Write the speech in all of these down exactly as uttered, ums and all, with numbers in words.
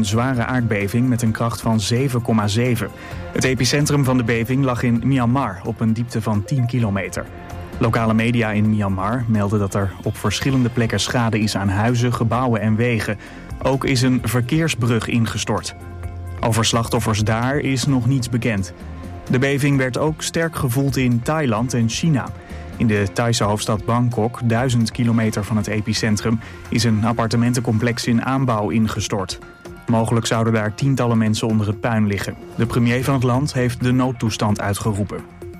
een zware aardbeving met een kracht van zeven komma zeven. Het epicentrum van de beving lag in Myanmar op een diepte van tien kilometer. Lokale media in Myanmar melden dat er op verschillende plekken schade is aan huizen, gebouwen en wegen. Ook is een verkeersbrug ingestort. Over slachtoffers daar is nog niets bekend. De beving werd ook sterk gevoeld in Thailand en China. In de Thaise hoofdstad Bangkok, duizend kilometer van het epicentrum, is een appartementencomplex in aanbouw ingestort. Mogelijk zouden daar tientallen mensen onder het puin liggen. De premier van het land heeft de noodtoestand uitgeroepen.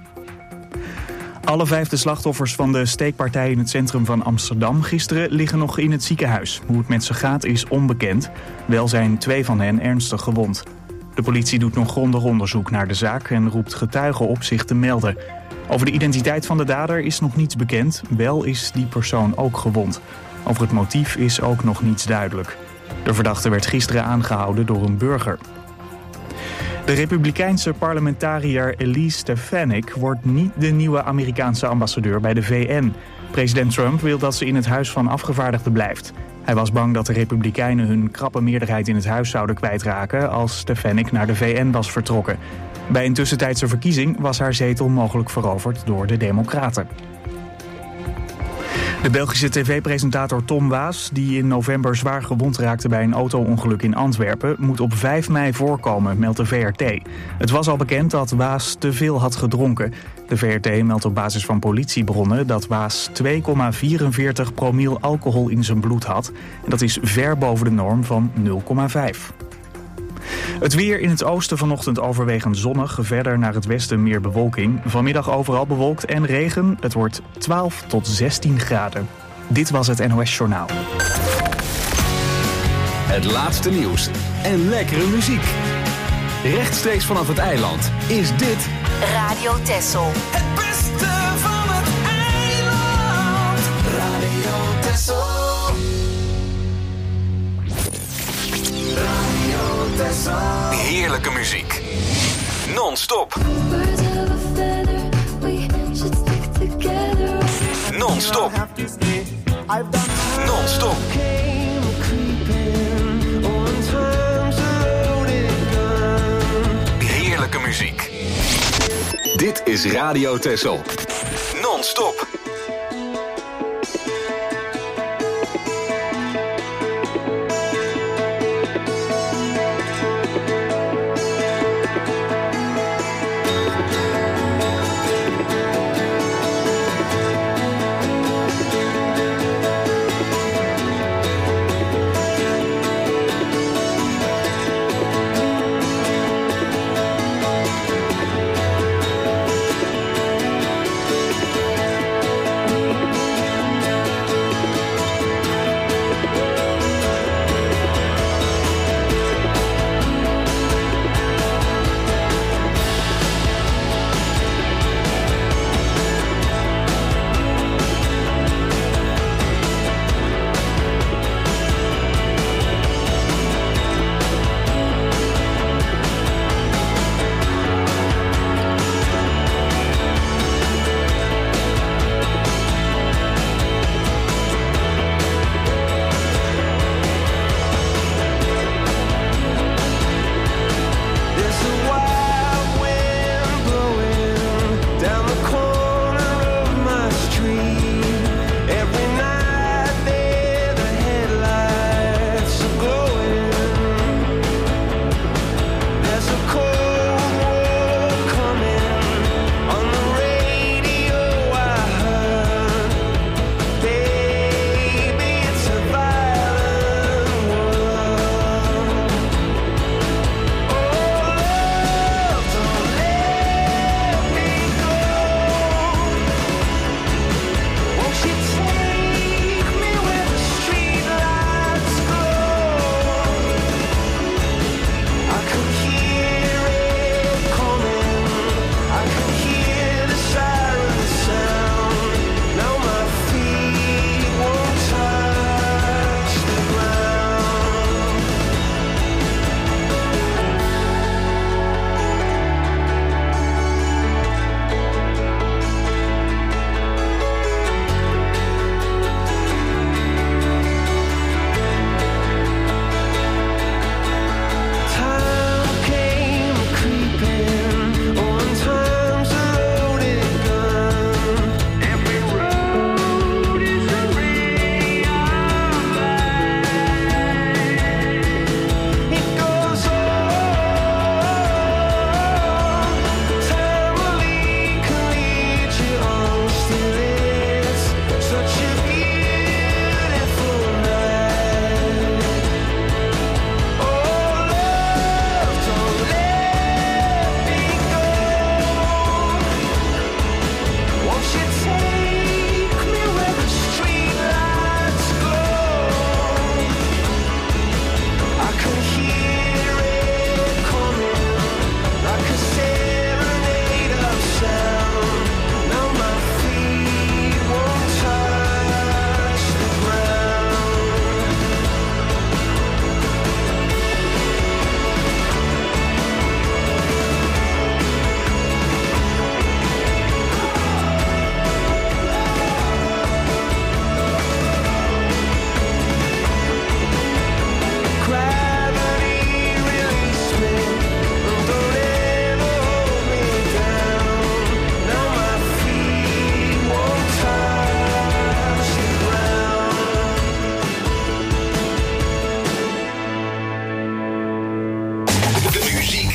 Alle vijf de slachtoffers van de steekpartij in het centrum van Amsterdam gisteren liggen nog in het ziekenhuis. Hoe het met ze gaat is onbekend. Wel zijn twee van hen ernstig gewond. De politie doet nog grondig onderzoek naar de zaak en roept getuigen op zich te melden. Over de identiteit van de dader is nog niets bekend. Wel is die persoon ook gewond. Over het motief is ook nog niets duidelijk. De verdachte werd gisteren aangehouden door een burger. De republikeinse parlementariër Elise Stefanik wordt niet de nieuwe Amerikaanse ambassadeur bij de V N. President Trump wil dat ze in het Huis van Afgevaardigden blijft. Hij was bang dat de Republikeinen hun krappe meerderheid in het huis zouden kwijtraken als Stefanik naar de V N was vertrokken. Bij een tussentijdse verkiezing was haar zetel mogelijk veroverd door de Democraten. De Belgische tv-presentator Tom Waas, die in november zwaar gewond raakte bij een auto-ongeluk in Antwerpen, moet op vijf mei voorkomen, meldt de V R T. Het was al bekend dat Waas te veel had gedronken. De V R T meldt op basis van politiebronnen dat Waas twee komma vierenveertig promil alcohol in zijn bloed had. En dat is ver boven de norm van nul komma vijf. Het weer in het oosten vanochtend overwegend zonnig, verder naar het westen meer bewolking. Vanmiddag overal bewolkt en regen. Het wordt twaalf tot zestien graden. Dit was het N O S Journaal. Het laatste nieuws en lekkere muziek. Rechtstreeks vanaf het eiland is dit Radio Texel. Het beste van het eiland. Radio Texel. heerlijke muziek. Non-stop. Non-stop. Non-stop. Heerlijke muziek. Dit is Radio Texel. Non-stop.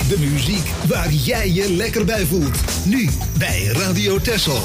De muziek waar jij je lekker bij voelt. Nu bij Radio Texel.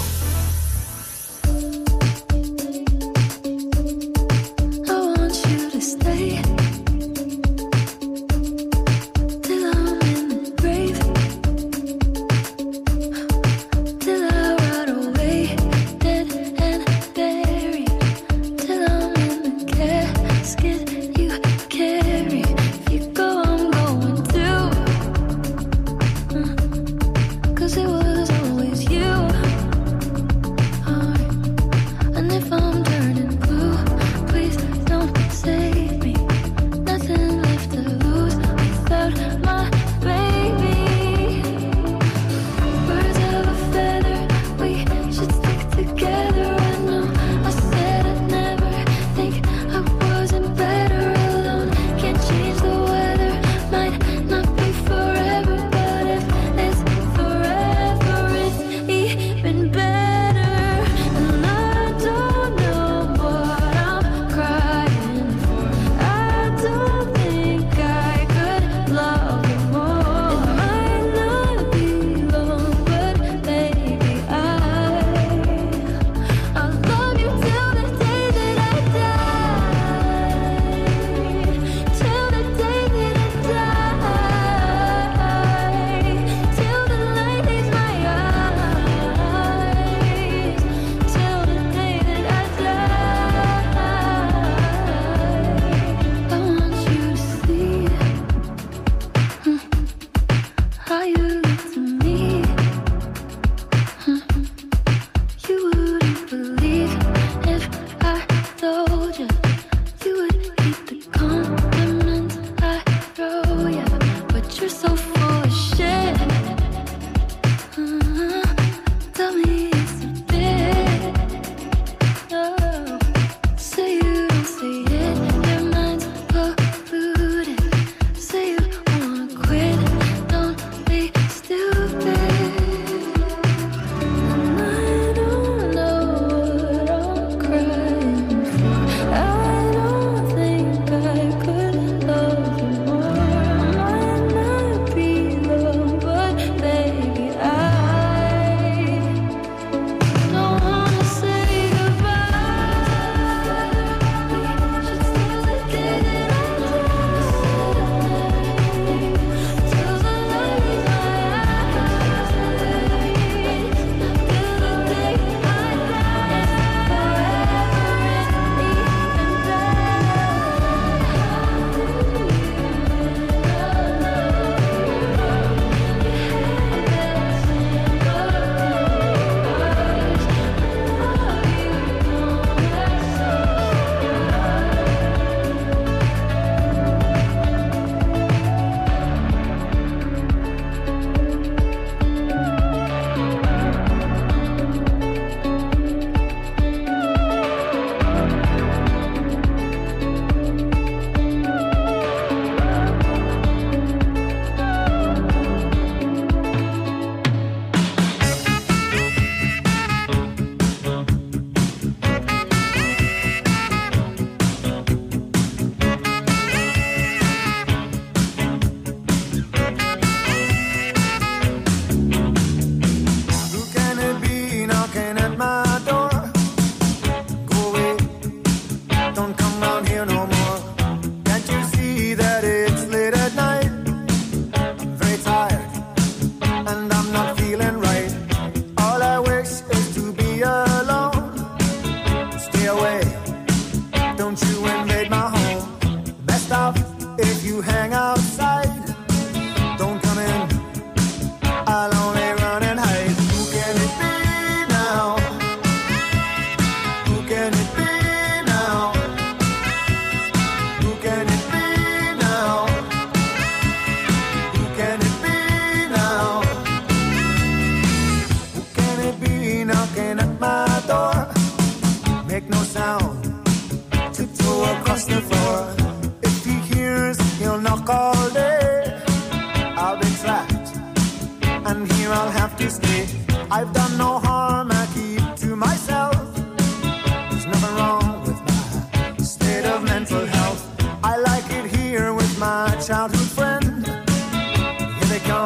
I've done no harm, I keep to myself. There's nothing wrong with my state of mental health. I like it here with my childhood friend. Here they come.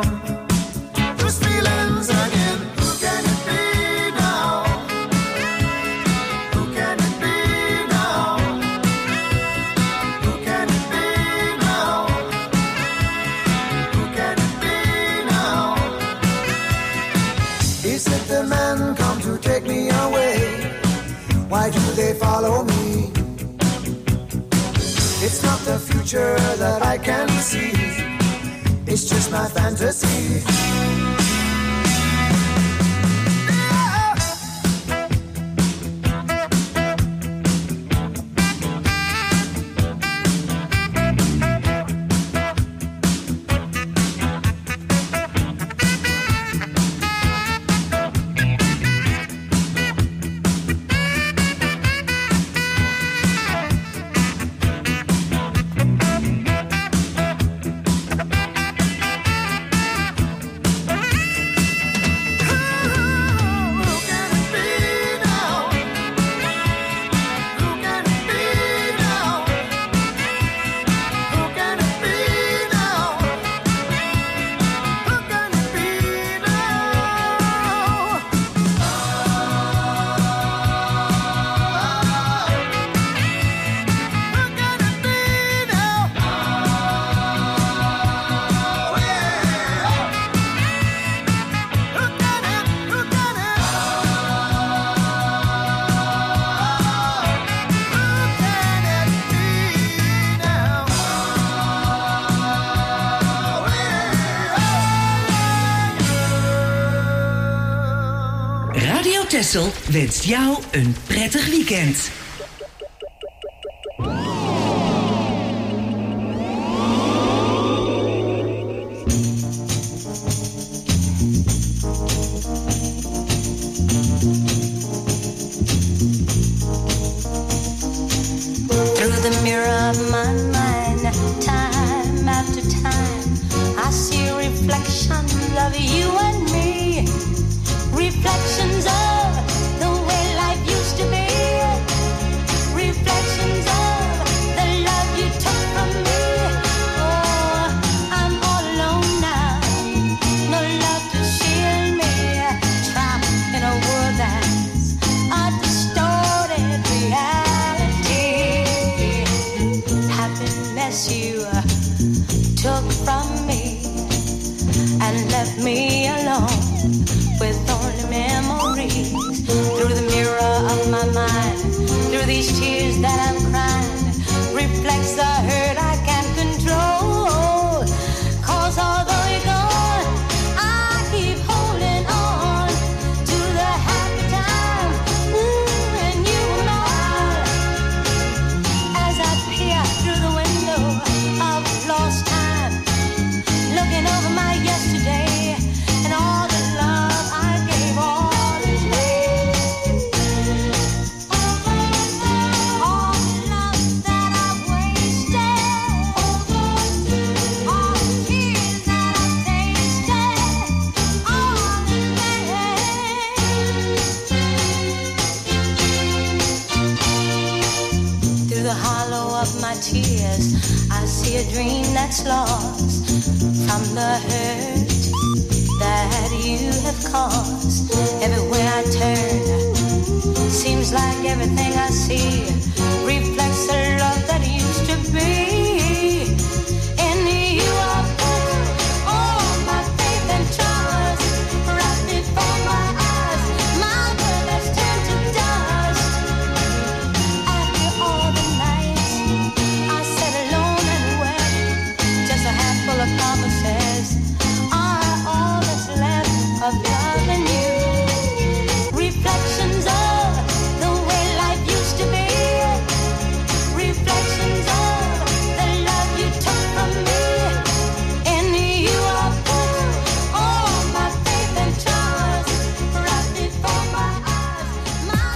why do they follow me? It's not the future that I can see, it's just my fantasy. Texel wenst jou een prettig weekend. Through the mirror of my mind, time after time, I see reflections of you and me. Reflections of the way life used to be. Reflections of the love you took from me. Oh, I'm all alone now. No love to shield me. Trapped in a world that's a distorted reality. Happiness you took from me and left me alone with only memories. Through the mirror of my mind, through these tears that I'm crying, reflects the hurt I can't control. Cause although you're gone, I keep holding on to the happy time. Ooh, and you were mine. As I peer through the window of lost time, looking over my yesterday and all the love I gave all this way. All the love that I've wasted, all the tears that I've tasted, all the pain. Through the hollow of my tears, I see a dream that's lost from the hurt that you have caused. Everywhere I turn, seems like everything I see reflects the love that used to be. In you I put all my faith and trust, right before my eyes, my world has turned to dust. After all the nights I sat alone and wept, just a handful of promises are all that's left of loving you. Reflections of the way life used to be. Reflections of the love you took from me. In you I put all my faith and trust, right before my eyes, my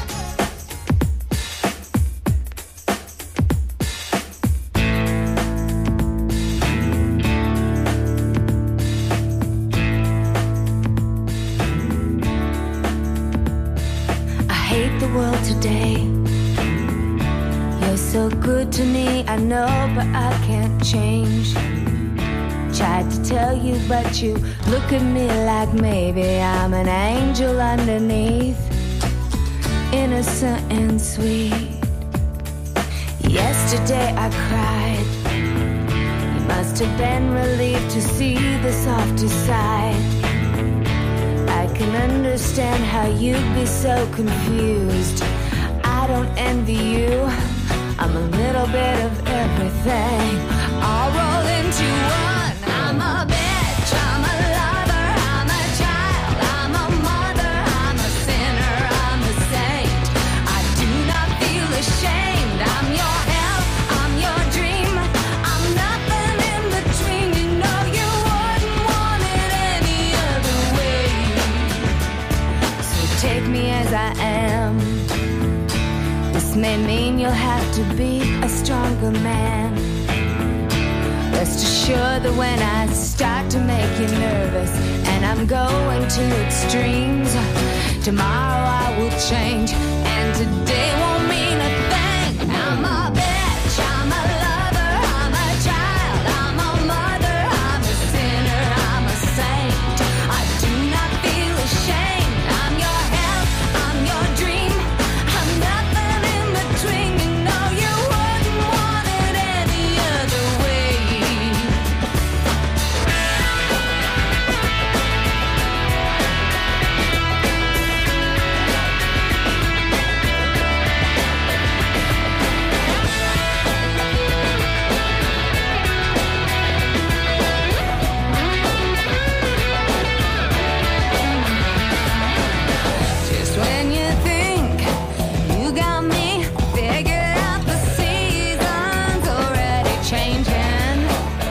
I hate the world today. You're so good to me, I know, but I can't change. Tried to tell you, but you look at me like maybe I'm an angel underneath, innocent and sweet. Yesterday I cried. You must have been relieved to see the softer side. I can understand how you'd be so confused. I don't envy you. I'm a little bit of everything, all rolled into one. I'm a bitch, I'm a lover, I'm a child, I'm a mother, I'm a sinner, I'm a saint. I do not feel ashamed. I'm your help, I'm your dream, I'm nothing in between. You know you wouldn't want it any other way. So take me as I am. This may mean you'll have to be a stronger man. Rest assured that when I start to make you nervous and I'm going to extremes, tomorrow I will change and today won't mean a thing. I'm a bitch, I'm a lover, I'm a child, I'm a mother, I'm a sinner, I'm a saint. I do not feel ashamed. I'm your help, I'm your dream, I'm nothing in between. You know you wouldn't want it any other way. Just when you think you got me figured out, the season's already changing.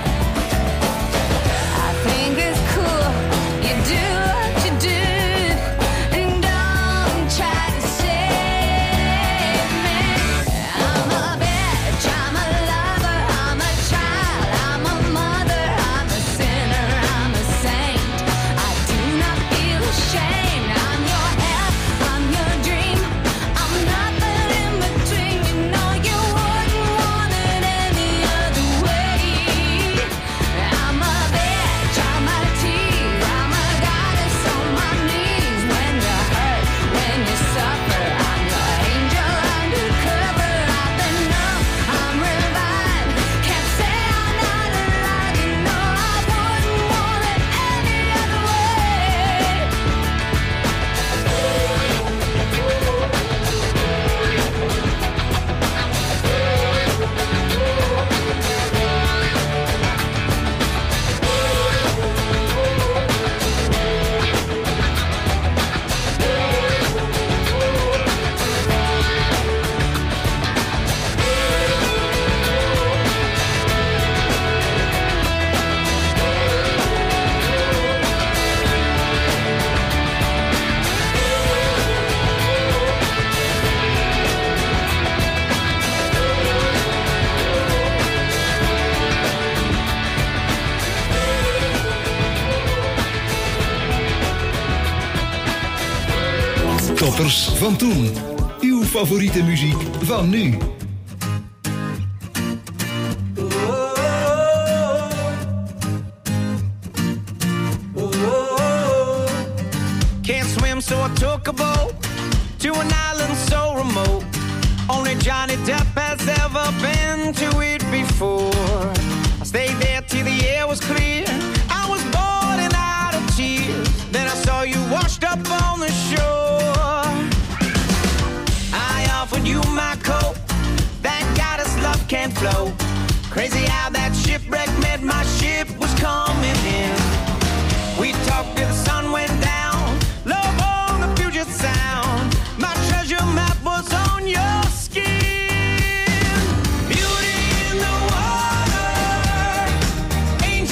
I think it's cool you do what you do and don't try to save me. I'm a bitch, I'm a lover, I'm a child, I'm a mother, I'm a sinner, I'm a saint. I do not feel ashamed. I'm your help, I'm your dream, I'm nothing in between. You know you wouldn't want it any other way. I'm a bitch, I'm a tease, I'm a goddess on my knees. When you hurt, when you suffer, I'm your angel undercover. I've been numb, I'm revived, can't say I'm not alive. You know I wouldn't want it any other way. Toppers van toen. Uw favoriete muziek van nu. Can't swim, so I took a boat to an island so remote. Only Johnny Depp has ever been to it before. I stayed there till the air was clear. I was bored and out of tears. Then I saw you washed up on the shore. I offered you my coat. Thank God his love can't flow. Crazy how that shipwreck meant my ship was coming in. We talked till the sun went down. Love on the Puget Sound. My treasure map was on your skin. Beauty in the water,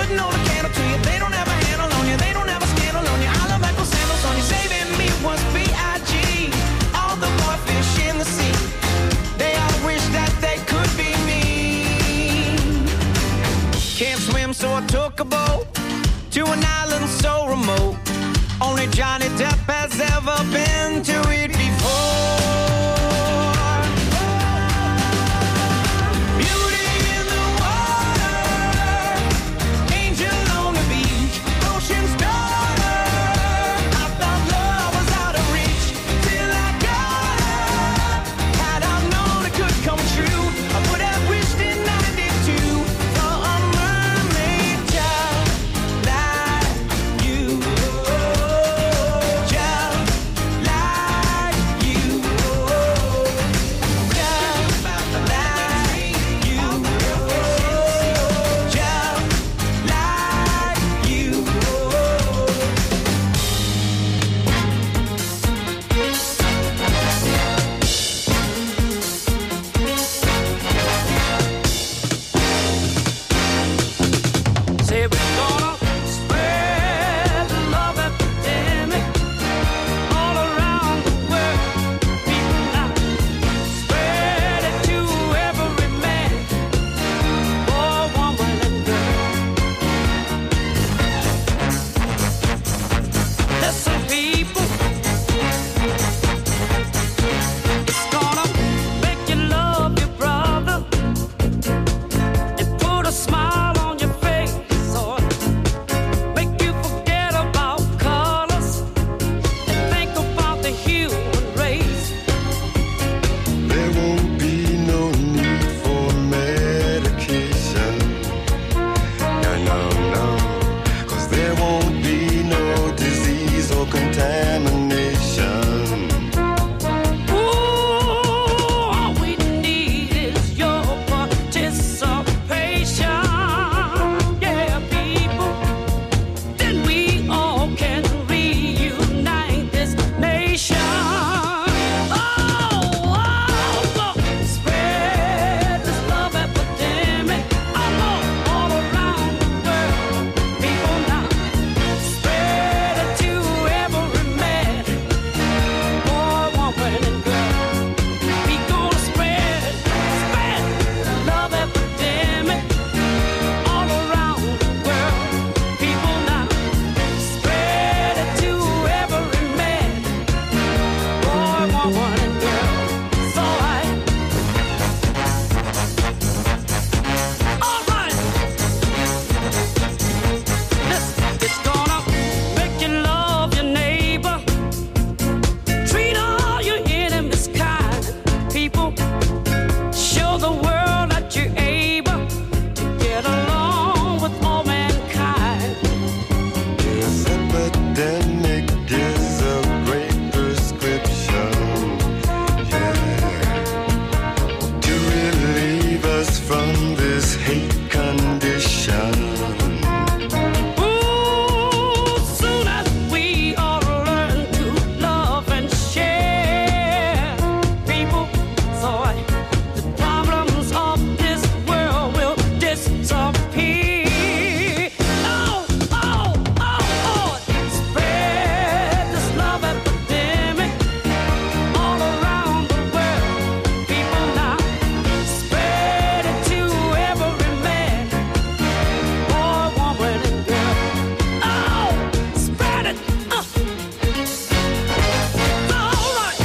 putting on a candle to you. They don't have a handle on you, they don't have a scandal on you. I love Michael sandals on you, saving me was B I G. All the boyfish in the sea, they all wish that they could be me. Can't swim, so I took a boat to an island so remote. Only Johnny Depp has ever been to it before. Beauty in the water, angel on the beach, ocean's daughter. I thought love was out of reach till I got her. Had I known it could come true, I would have wished in ninety-two for a mermaid child like you. Child like you. Child like you. Child like you. Say we're gonna spread the love epidemic all around the world. People now spread it to every man, boy, woman, and girl. Listen, people, it's gonna make you love your brother and put a smile on your face, or make you forget about colors and think about the human race. There won't be no need for medication. No, no, no. 'Cause there won't be no disease or contamination. Ooh, all we need is your participation. Yeah, people, then we all can reunite this nation. Oh, oh, oh, spread this love epidemic all, all around the world. People now, spread it to every man, boy, woman, and girl. We gonna spread, spread the love epidemic all around the world. People now, spread it to every man, boy, woman, and girl. So I, all right. Listen, it's gonna make you love your neighbor. Treat all your enemies kind. People, show the world that you're able to get along with all mankind. This epidemic is a great prescription, yeah, to relieve us from this hate condition. Ooh, soon as we all learn to love and share, people, so I, the problems of this world will disappear. Oh, oh, oh, oh, spread this love epidemic all around the world. People now, spread it to every man, boy, woman, and girl. Oh, spread it. Uh. All right.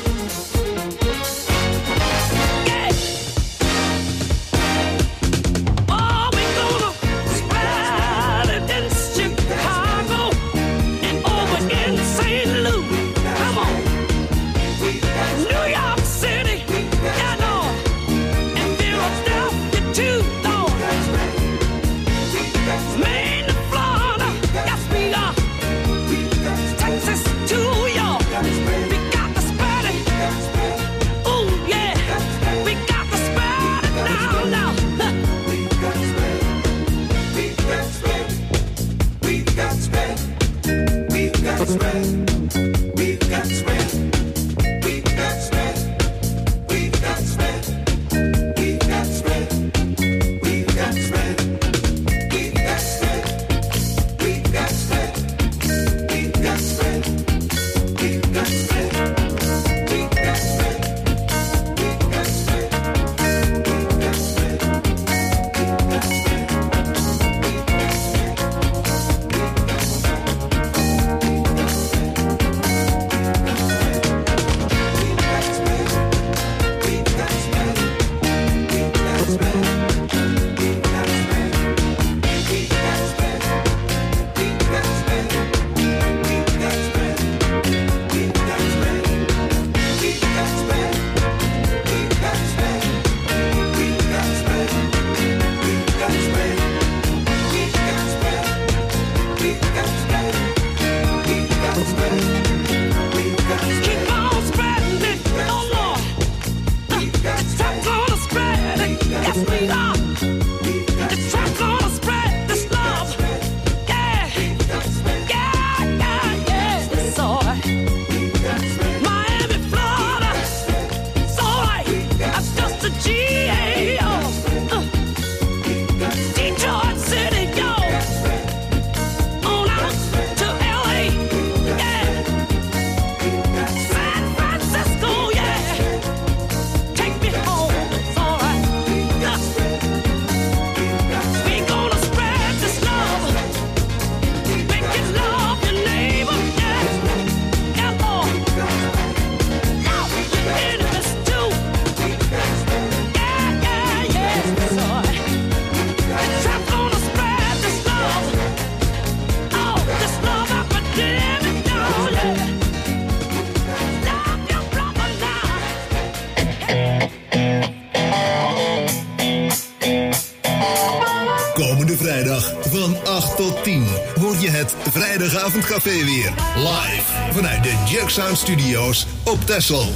Yeah. Oh, we gonna spread it in Chicago and over in Saint Louis. Come on. New York City, yeah, Lord. And Philadelphia too, Lord. Maine to Florida, yes we are. Texas to York, we got to spread it. Ooh, yeah, we got to spread it now, now. Huh. We got spread. We got spread. We got spread. We got spread. We got spread. We got spread. We got spread. We got spread. We got spread. We got spread. Van acht tot tien hoor je het Vrijdagavondcafé weer. Live vanuit de Jug Sound Studios op Texel.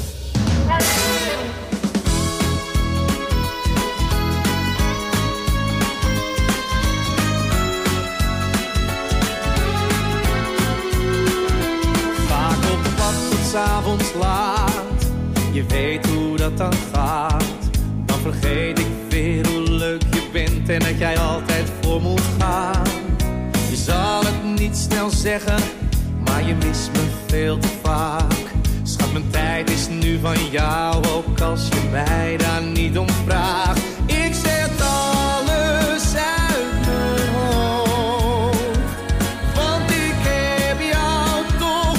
Vaak op pad tot 's avonds laat. Je weet hoe dat dan gaat. Dan vergeet ik weer hoe leuk je bent en dat jij altijd voor moet gaan. Je zal het niet snel zeggen, maar je mist me veel te vaak. Schat, mijn tijd is nu van jou, ook als je mij daar niet om vraagt. Ik zet alles uit mijn hoofd, want ik heb jou toch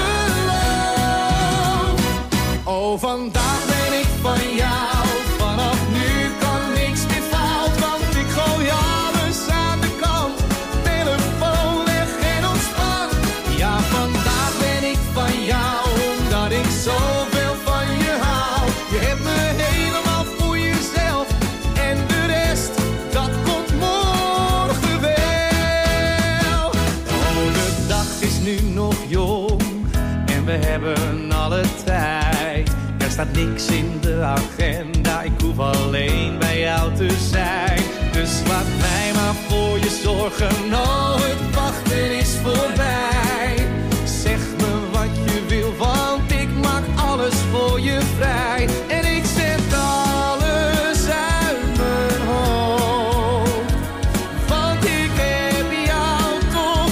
beloofd. Oh, vandaag ben ik van jou. Vanaf nu kan niks meer fout, want ik gooi alles aan de kant. Telefoon weg en ontspan. Ja, vandaag ben ik van jou, omdat ik zoveel van je hou. Je hebt me helemaal voor jezelf en de rest, dat komt morgen wel. Oh, de dag is nu nog jong en we hebben alle tijd. Er staat niks in de agenda, ik hoef alleen bij jou te zijn. Dus laat mij maar voor je zorgen, oh, het wachten is voorbij. Zeg me wat je wil, want ik maak alles voor je vrij. En ik zet alles uit mijn hoofd, want ik heb jou toch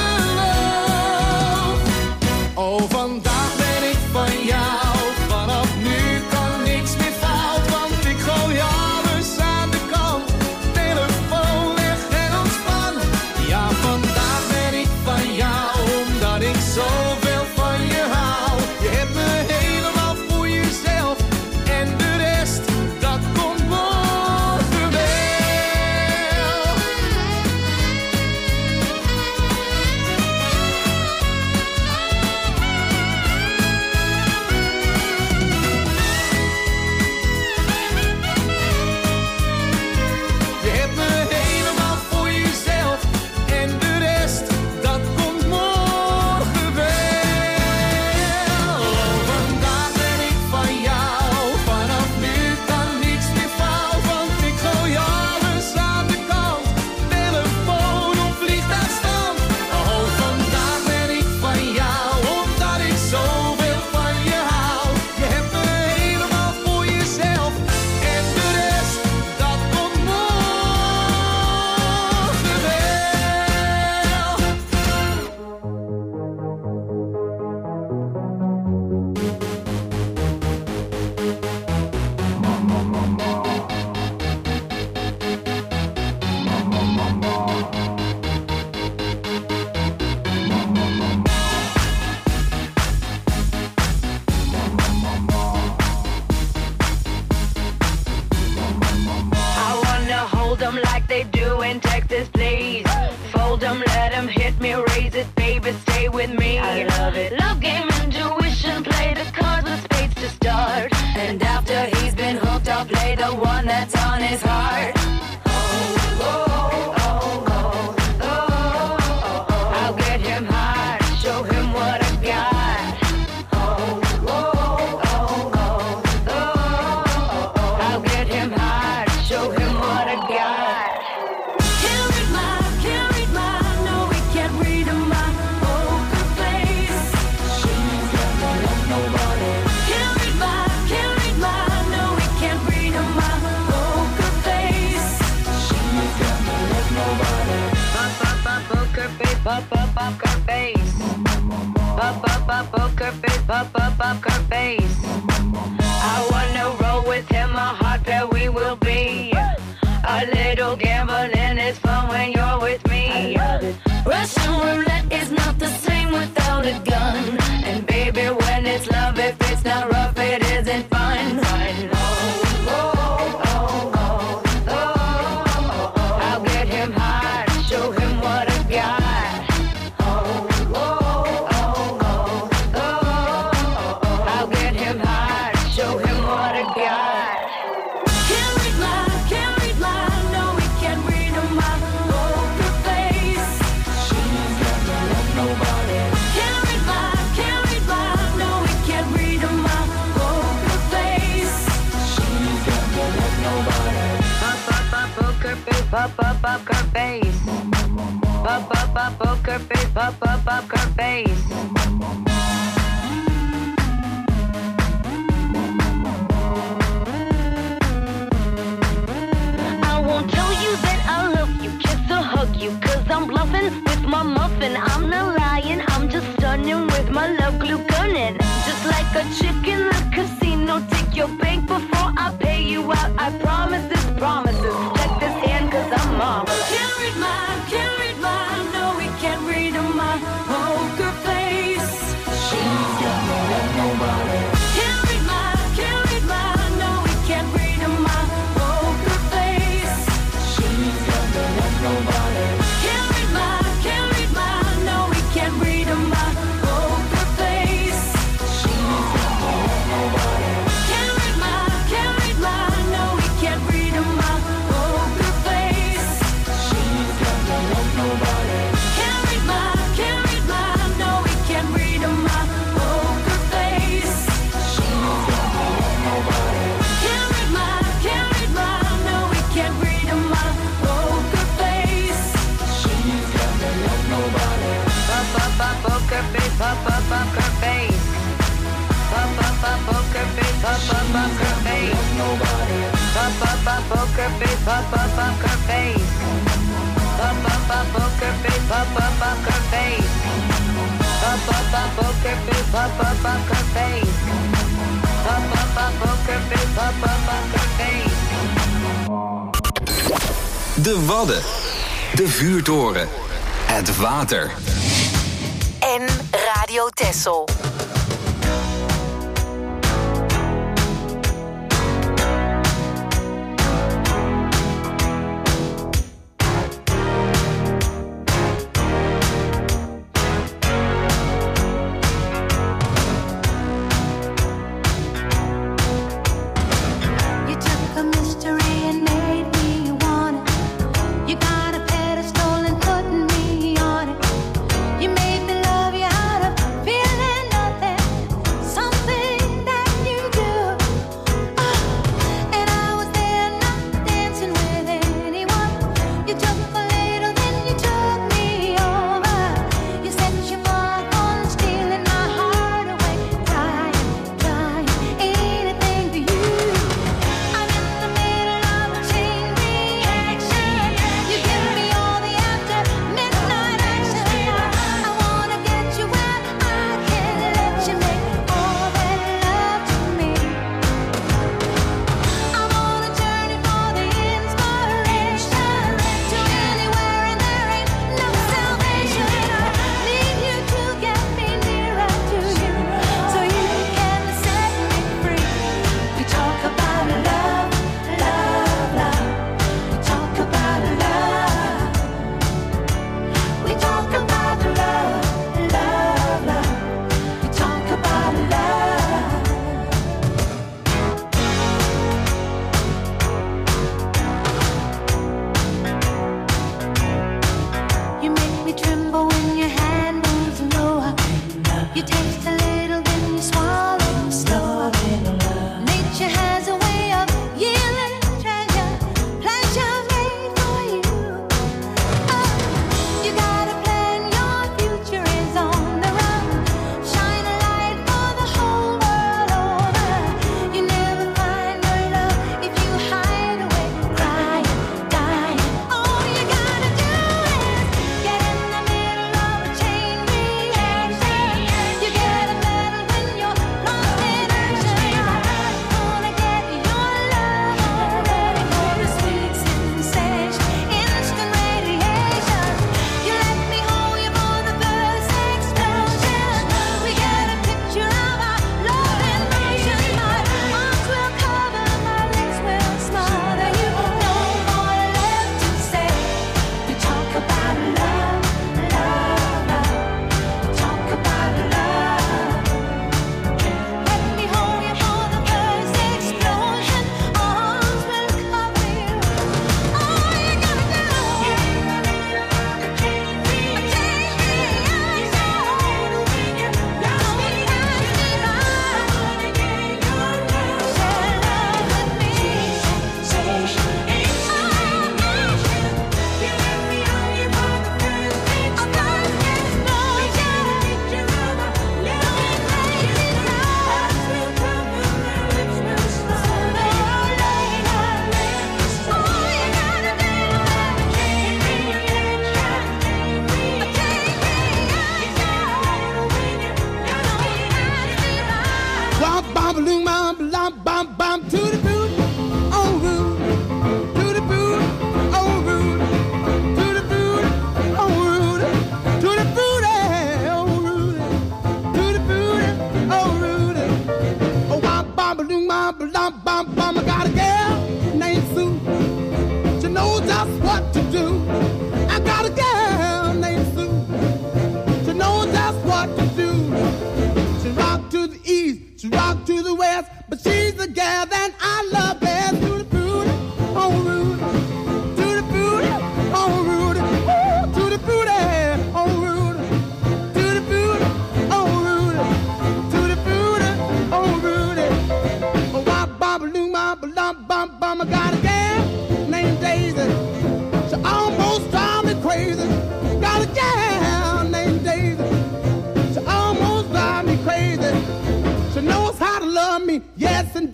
beloofd. Oh, vandaag ben ik van jou. Vanaf nu kan niks meer fout, want ik gooi alles aan de kant. Telefoon weg en ontspan. Ja, vandaag ben ik van jou, omdat ik zoveel van je hou. Je hebt me helemaal voor jezelf en de rest, dat komt morgen wel. Je hebt me helemaal voor jezelf en de rest, dat komt morgen wel. Oh, vandaag ben ik van jou. Vanaf nu kan niks meer fout, want ik gooi alles aan de kant. Telefoon op vliegtuigstand. Oh, vandaag ben ik van jou, omdat ik zoveel van je hou. Je hebt me helemaal voor jezelf en de rest, dat komt morgen wel. I wanna hold them like they do in Texas, please. Fold them, let them hit me, raise it, baby, stay with me. I love it. Love game, intuition, play the cards with spades to start. And after he's been hooked, I'll play the one that's on his heart. Oh, oh, oh, oh, oh, oh. I'll get him hard, show him what I got. Oh, oh, oh, oh, oh. I'll get him hard, show him what I got. Can't read my, can't read my, no, we can't read my poker face. She's got me like nobody. Can't read my, can't read my, no, we can't read my poker face. She's got me like nobody. Pop, pop, pop, poker face, pop, pop, poker face. Pop, pop, pop, poker face, pop, pop, poker face. I wanna roll with him, a hot pair we will be. A little gambling is fun when you're with me. Russian roulette is not the same without a gun. And baby, when it's love, if it's not rough, it isn't fun. Fun. Oh, oh, oh, oh, oh, oh. I'll get him hard, show him what I got. Oh, oh, oh, oh, oh. I'll get him hard, show him what I got. Can't read my, can't read my, no, we can't read my poker face. up, up, up, poker face, up, up, poker face. I won't tell you that I love you, kiss or hug you, cause I'm bluffing with my muffin. I'm not lying, I'm just stunning with my love glue gunning. Just like a chick in the casino, take your bank before I pay you out. I promise this promises. Check this hand cause I'm marvelous. Can't read mine, can't read mine. No, we can't read my poker face. She's got no love, nobody. Can't read mine, can't read mine. No, we can't read my poker face. She's got no love, nobody. Can't read mine, can't read mine. No, we can't read my poker face. She's got no love, nobody. Can't read mine, can't read mine. No, we can't read my poker face. She's got no love, nobody. Can't read mine, can't read mine. No, we can't read my poker face. She's got no love, nobody. Can't read mine, can't read mine. No, we can't read my poker face. She's got no love, nobody. Pop up up poker face, pop up poker face. Pop up up poker face, pop up poker face. Nobody. Pop up up poker face, pop up poker face. Pop up up poker face, pop up poker face. Pop up up poker face, pop up poker face. Pop up up poker face, pop up poker face. De Wadden. De Vuurtoren. Het water. En Radio Texel. You get a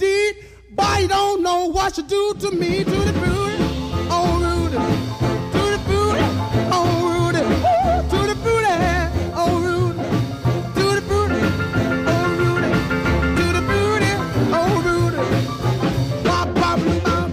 indeed. Boy, you don't know what you do to me, to the booty, oh Rudy, to the booty, oh Rudy, Ooh, to the booty, oh Rudy, to the booty, oh Rudy, to the booty, oh Rudy, bop bop bop.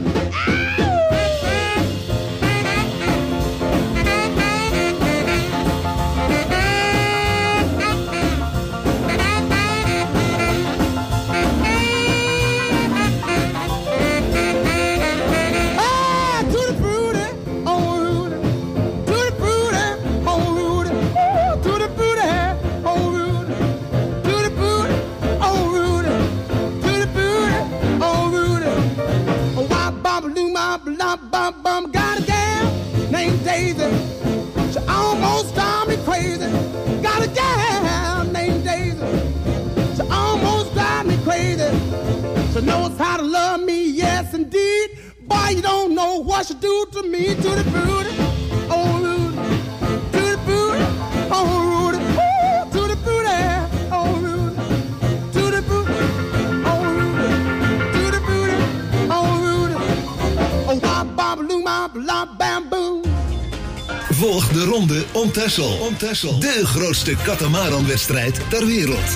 Bum, bum, got a gal named Daisy. She almost drive me crazy. Got a gal named Daisy. She almost drive me crazy. She knows how to love me, yes indeed. Boy, you don't know what she do to me, to the booty, oh Rudy, to the booty, oh Rudy, Ooh, to the booty, oh Rudy, to the booty, oh Rudy, to the booty, oh Rudy. Oh, bam, bam, loom, bam, bam, boom. Volg de ronde om Texel. Om Texel. De grootste katamaranwedstrijd ter wereld.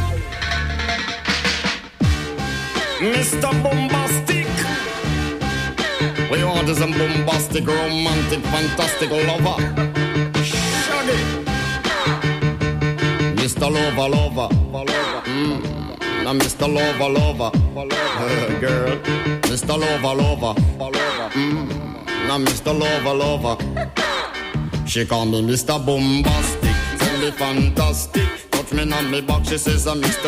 mister Bombastic. We want is a bombastic, romantic, fantastic lover. Shaggy. mister Lover, lover. Mm. Now mister Lover, lover. Uh, girl. mister Lover, lover. Mm. Now mister Lover, lover. She call me Mister Bombastic. Tell me fantastic. Touch me on me back. She says I'm Mister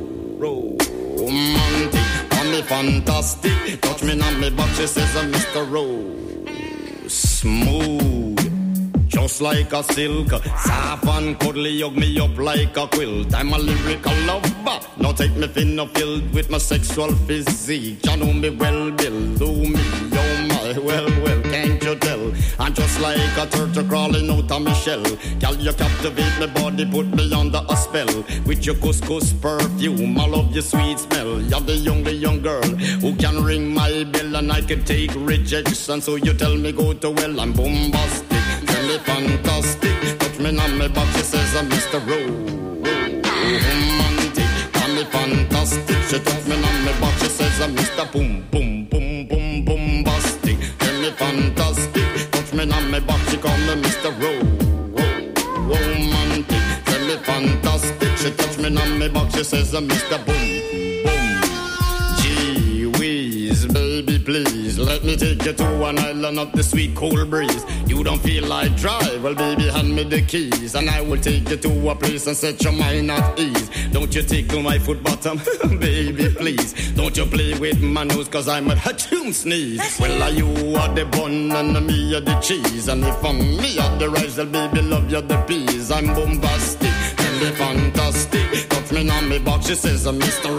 Romantic. Call me fantastic. Touch me on me back. She says I'm Mister Rose. Smooth. Just like a silk, soft and cuddly, hug me up like a quilt. I'm a lyrical lover. Now take me thin or filled with my sexual physique. You know me well, Bill. Do me, oh my, well, well, can't you tell? I'm just like a turtle crawling out of my shell. Girl, you captivate my body, put me under a spell. With your couscous perfume, I love your sweet smell. You're the only young girl who can ring my bell, and I can take rejection. So you tell me go to well, I'm bombastic. Tell me fantastic. Touch me on my back, she says I'm Mister Romantic. Tell me fantastic. She touch me on my back, she says I'm Mister Boom, boom, boom, boom, bombastic. Tell me fantastic. Touch me on my back, she call me Mister Romantic. Tell me fantastic. She touch me on my back, she says I'm Mister Boom, boom. Gee whiz, baby, please let me take you to an island of the sweet cool breeze. You don't feel like drive? Well, baby, hand me the keys, and I will take you to a place and set your mind at ease. Don't you tickle my foot bottom, baby, please. Don't you play with my nose, cause I'm a hatchoon sneeze. Well, are you are the bun and me are the cheese, and if I'm me are the rice, well, baby, love you the peas. I'm bombastic, tell me fantastic. Touch me on me box, she says I'm Mister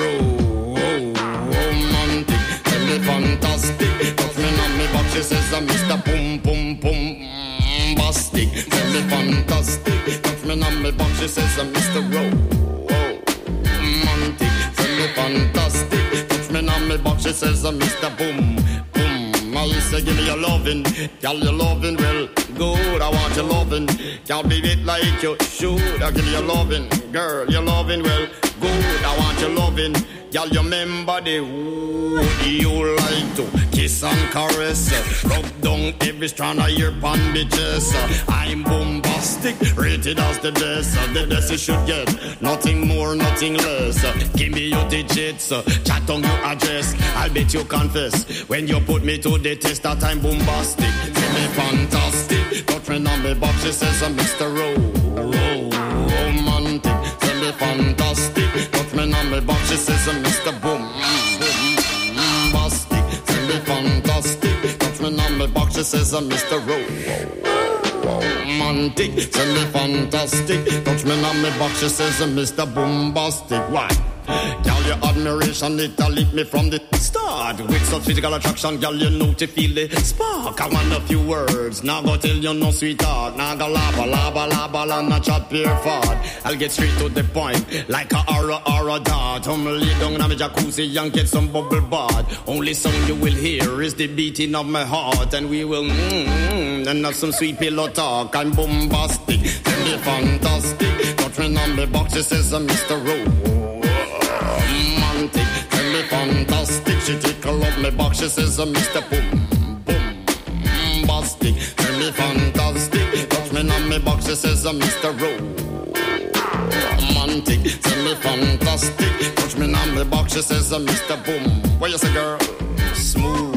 Romantic. Tell me fantastic. Touch me on me box, she says I'm Mister Boom, boom, boom. Bastic, tell me fantastic. Touch me on me box, she says I'm Mister Romantic. Tell me fantastic. Touch me on me box, she says I'm Mister Boom, boom. I used to give me your lovin', girl, your lovin' well good. I want your lovin', can't be it like you should. I give you your lovin', girl, your lovin' well good. I want your lovin', girl, you remember the wood you like to kiss and caress, rub down every strand of your bandages. I'm bombastic, rated as the best. The best you should get, nothing more, nothing less. Give me your digits, chat on your address. I'll bet you confess when you put me to the test that I'm bombastic. Tell me fantastic, touch me on me box, she says I'm Mister Romantic. Tell me fantastic, touch me on me box, she says I'm Mister Boom. Fantastic, touch me on my box, she says I'm Mister Romantic. Tell me fantastic, touch me on my box, she says I'm Mister Bombastic. Why? Girl, your admiration, it a lit me from the start. With such physical attraction, girl, you know to feel the spark. I want a few words, now go tell you no sweetheart. Now go lava, lava, lava, la, not chat pure fart. I'll get straight to the point, like a aura, aura dart. I'm lay down in my jacuzzi and get some bubble bath. Only song you will hear is the beating of my heart. And we will mmm, and have some sweet pillow talk. I'm bombastic, tell me fantastic. Touch me on my box, she says I'm Mister Romantic. Tell me fantastic, she tickle up my box, she says I'm Mister Boom, boom, bombastic. Tell me fantastic, touch me on my box, she says I'm Mister Romantic. Tell me fantastic, touch me on my box, she says I'm Mister Boom. What you say, girl? Smooth.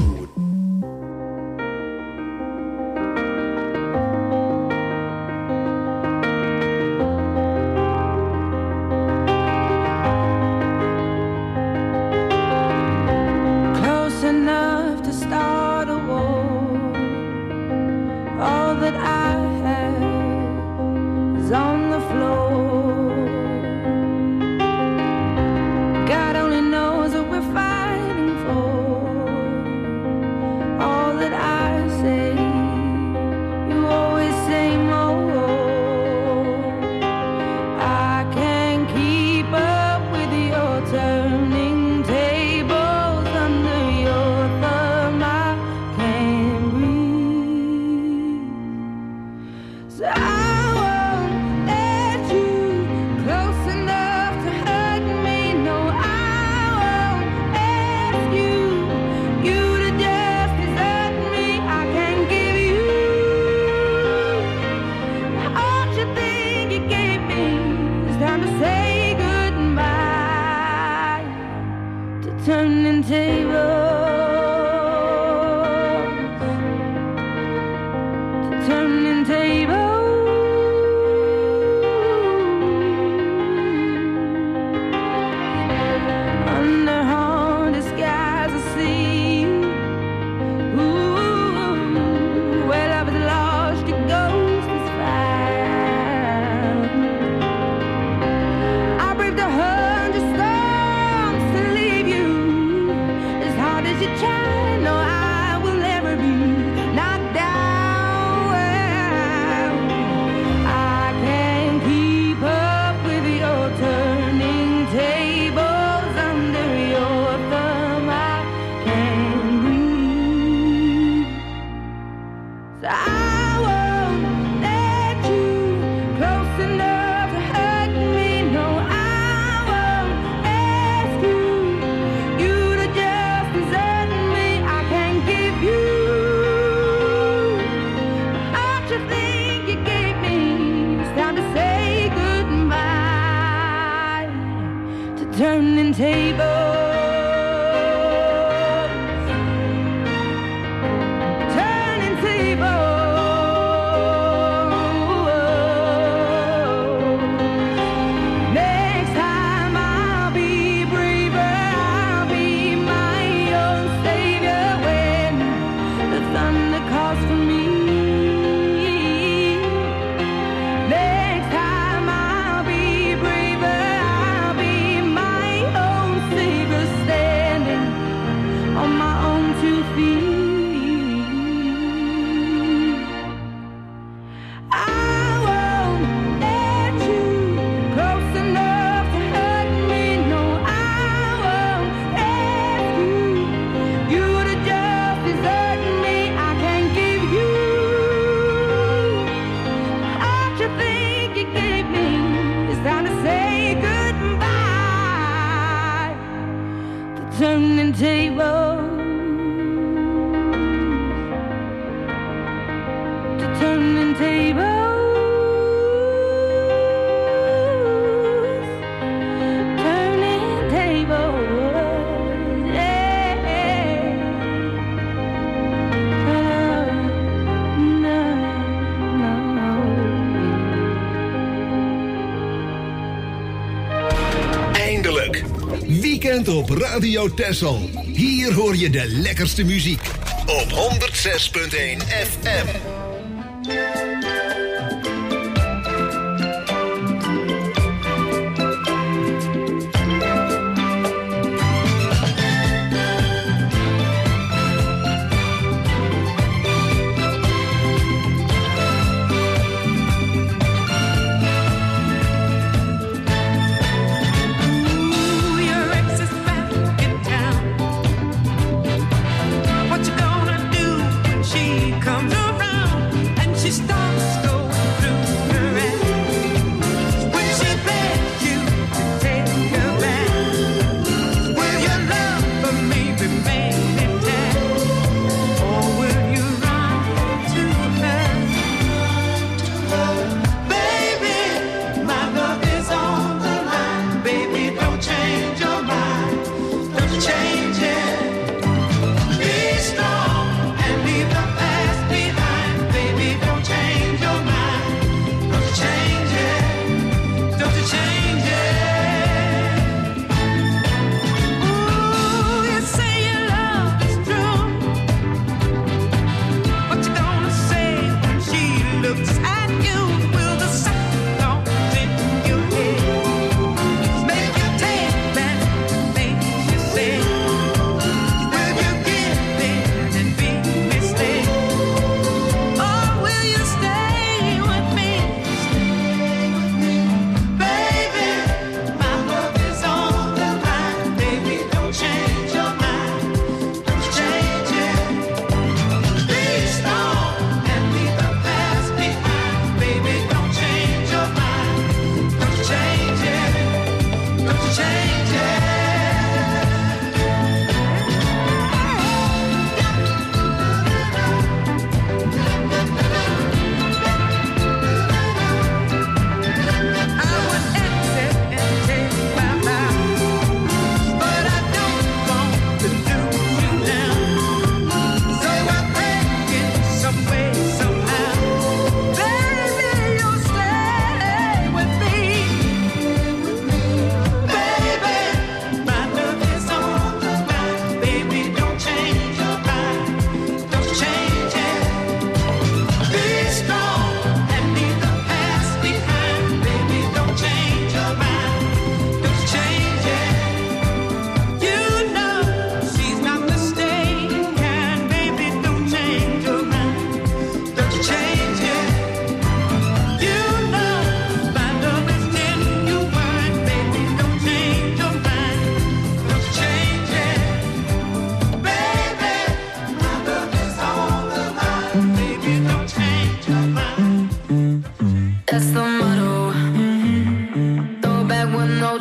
Weekend op Radio Texel. Hier hoor je de lekkerste muziek. Op honderdzes punt één F M.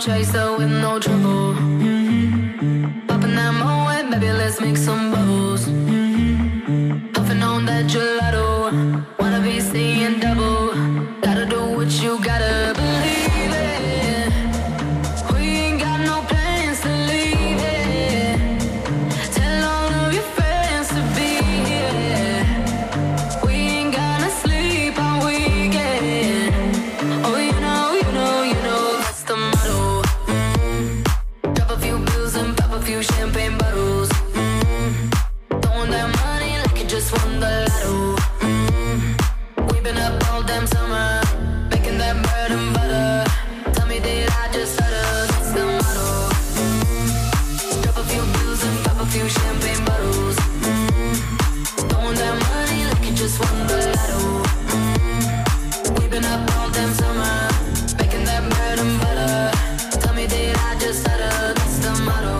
chaser with no trouble. Mm-hmm. Popping that moe, baby, let's make some bubbles. Mm-hmm. Puffing on that gelato, wanna be seeing double. Gotta do what you gotta believe it. We ain't got no plans to leave it. Tell all of your friends to be here. We ain't gonna sleep all weekend. Oh, you know, you know, you know that's the motto. Mm-hmm. Drop a few bills and pop a few champagne bottles. Mm-hmm. Throwing that money like you just won the lotto. Mm-hmm. We've been up all damn summer, making that bread and butter. Tell me, did I just stutter? That's the motto. Mm-hmm. Drop a few bills and pop a few champagne bottles. Mm-hmm. Throwing that money like you just won the lotto. Mm-hmm. We've been up all damn summer, making that bread and butter. Tell me, did I just stutter? That's the motto.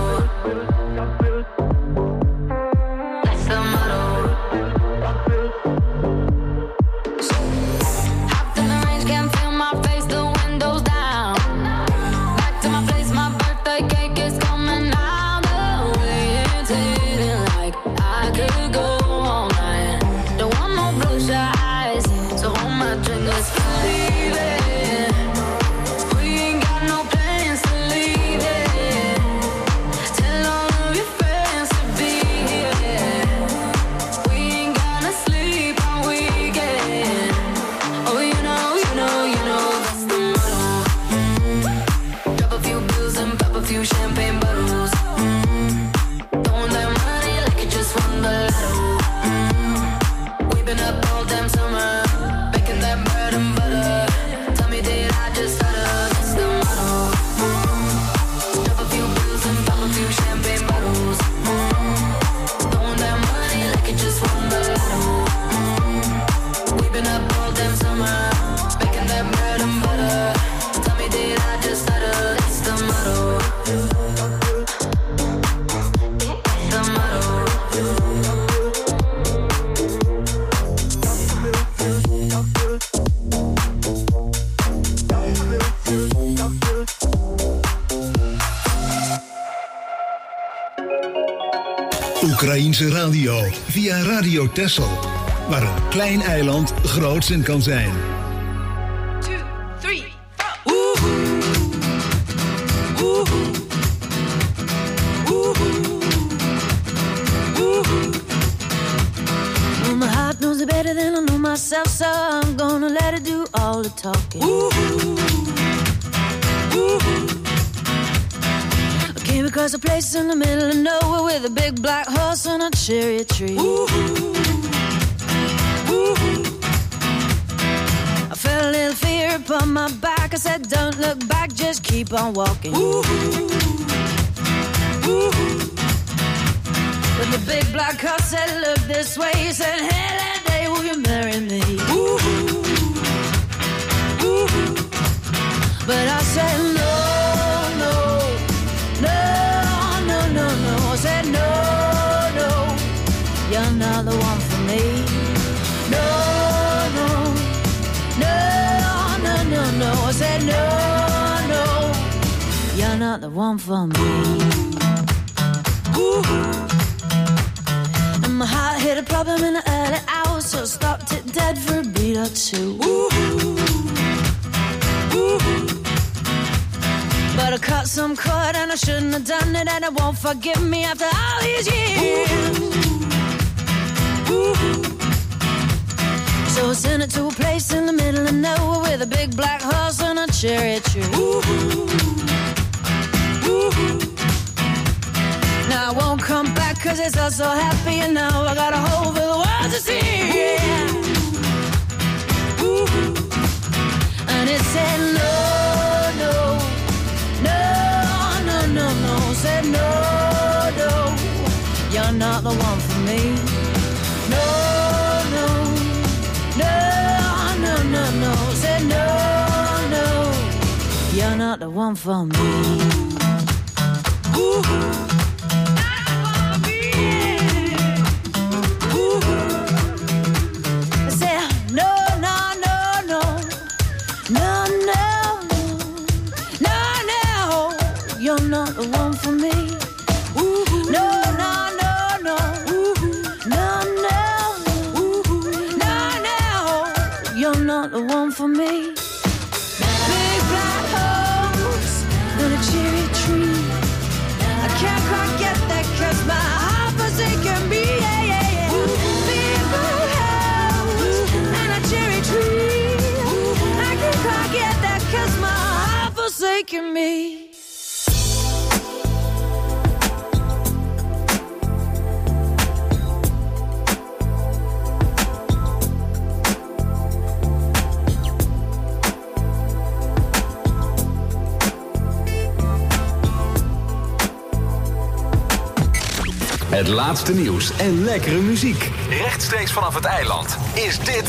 That's the motto. Hopped in the range, can't feel my face, the windows down. Back to my place, my birthday cake is coming out. The way it's hitting, like I could go all night. Don't want no bloodshot eyes, so hold my drink, let's believe it. We ain't got no plans to leave it. Tell all of your friends to be here. We ain't gonna sleep all weekend. Oh, you know, you know, you know that's the motto. Mm-hmm. Drop a few bills and pop a few champagne bottles. Mm-hmm. Throwing that money like you just won the lotto. Mm-hmm. We've been up all damn summer, making that bread and butter. Tell me, did I just stutter? That's the motto. Mm-hmm. Drop a few bills and pop a few champagne bottles. Mm-hmm. Throwing that money like you just won the lotto. Mm-hmm. We've been up all damn summer, making that bread and butter. Tell me, did I just stutter? That's the motto. That's the motto. Oekraïense radio via Radio Texel, waar een klein eiland groots in kan zijn. Well, my heart knows it better than I know myself, so I'm gonna let it do all the talking. I came across a place in the middle of nowhere with a big black horse and a cherry tree. I felt a little fear upon my back. I said, don't look back, just keep on walking. But the big black horse said, look this way. He said, hey, that day will you marry me? But I said, no, no, no, no, no, no. I said, no, no, you're not the one for me. No, no, no, no, no, no. I said, no, no, you're not the one for me. And my heart hit a problem in the early hours, so I stopped it dead for a beat or two. But I cut some cord and I shouldn't have done it, and it won't forgive me after all these years. So I sent it to a place in the middle of nowhere with a big black horse and a cherry tree. Now I won't come back cause it's all so happy, and now I got a hole for the world to see. And it said no, no, no, no, no, no. Said no, no, you're not the one for me. No, no, no, no, no, no. Said no, no, you're not the one for me. Ooh. No, no, no, forsaken me. Het laatste nieuws en lekkere muziek. Rechtstreeks vanaf het eiland is dit...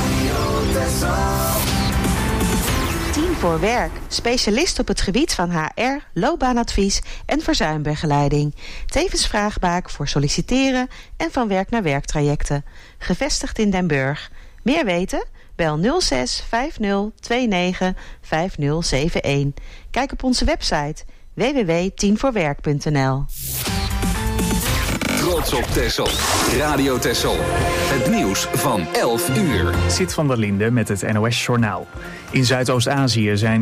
Team voor Werk. Specialist op het gebied van H R, loopbaanadvies en verzuimbegeleiding. Tevens vraagbaak voor solliciteren en van werk naar werktrajecten. Gevestigd in Den Burg. Meer weten? Bel nul zes vijf nul twee negen vijf nul zeven een. Kijk op onze website w w w punt team voor werk punt n l. Trots op Texel. Radio Texel. Het nieuws van elf uur. Zit van der Linde met het N O S Journaal. In Zuidoost-Azië zijn